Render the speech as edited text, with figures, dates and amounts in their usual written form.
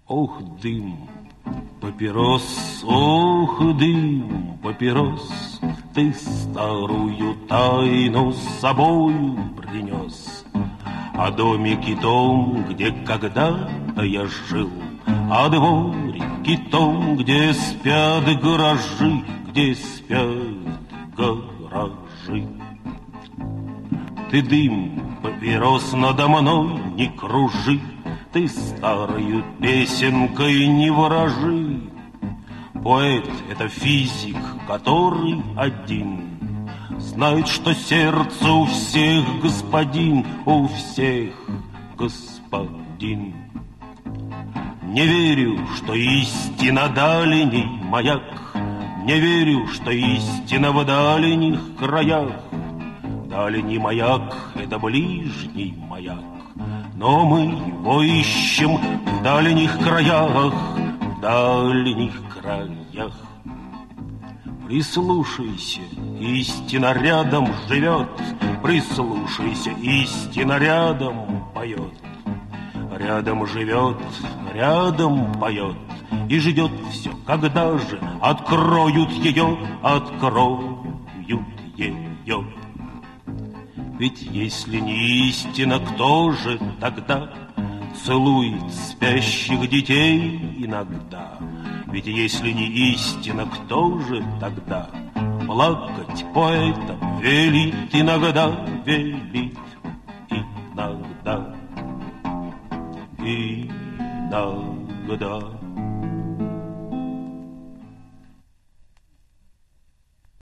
Ох, дым, папирос, ох, дым, папирос, ты старую тайну с собою принес. О домике том, где когда-то я жил, о дворике том, где спят гаражи, где спят гаражи. Ты, дым, папирос, надо мной не кружи, ты старою песенкой не ворожи. Поэт — это физик, который один знает, что сердце у всех господин, у всех господин. Не верю, что истина дальний маяк, не верю, что истина в дальних краях. Дальний маяк — это ближний маяк, но мы его ищем в дальних краях, в дальних краях. Прислушайся, истина рядом живет, прислушайся, истина рядом поет. Рядом живет, рядом поет и ждет все, когда же откроют ее, откроют ее. Ведь если не истина, кто же тогда целует спящих детей иногда? Ведь если не истина, кто же тогда плакать поэтам велит иногда, велит иногда, иногда?